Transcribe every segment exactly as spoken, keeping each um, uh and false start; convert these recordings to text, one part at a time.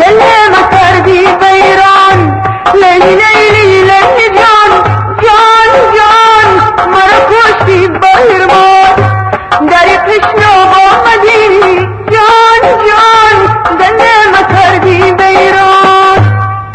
دل ما کردی ویران. لیلی لیلی لیلی جان جان جان مرا کشتی بهرمان. در تشنه آمدی جان جان دل ما کردی ویران.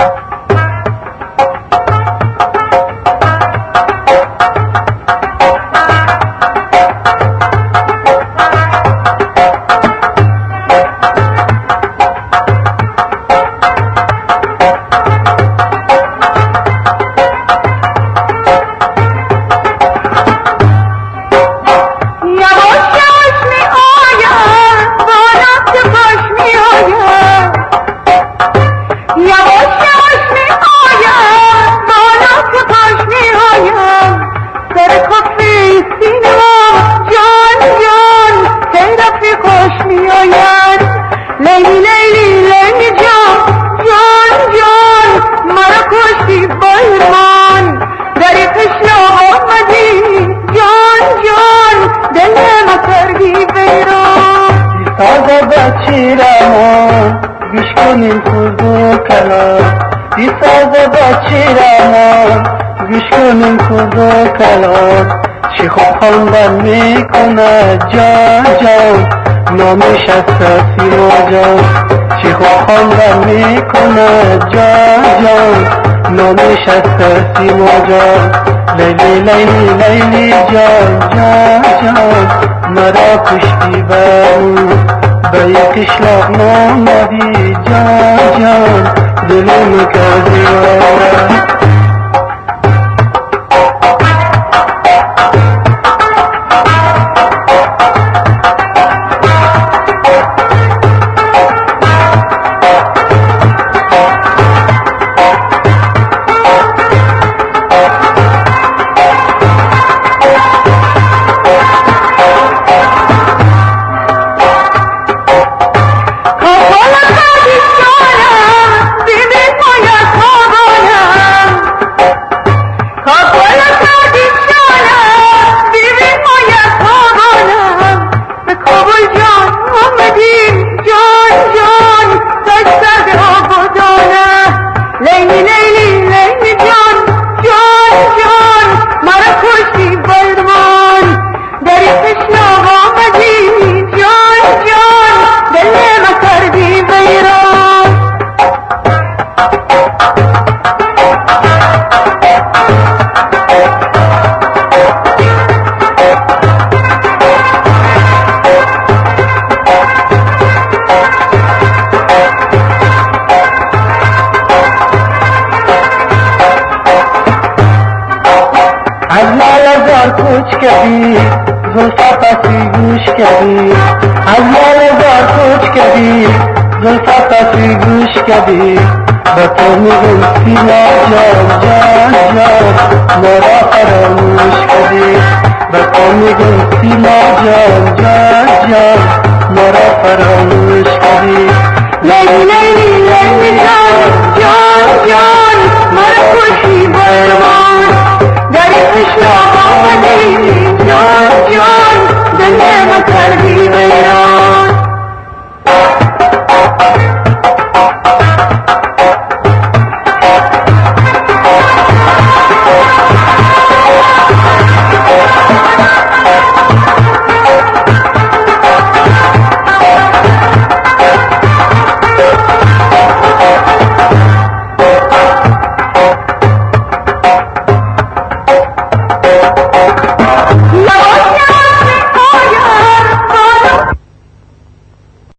لیلی لیلی لیلی جان جان جان مرا کشتی بهرمان. در تشنه آمدی جان جان دل ما کردی ویران. سازه بچی رمان گوش کنین خورد و کلام. سازه بچی رمان گوش کنین خورد و کلام. چی خوب خواندن میکنه جان جان نامش از سیما جان. چی خوب خواندن میکنه جان جان نامش از سیما جان. لیلی لیلی لیلی جان جان جان مرا کشتی برو به یک اشلاق نامدی جان جان دلم کردی ویران. کوچ کردی زلفا پسی گوش کردی. از مال دار کوچ کردی زلفا پسی گوش کردی. با تو میگم سیما جان جان جان مرا فراموش کردی. با تو میگم سیما جان جان جان مرا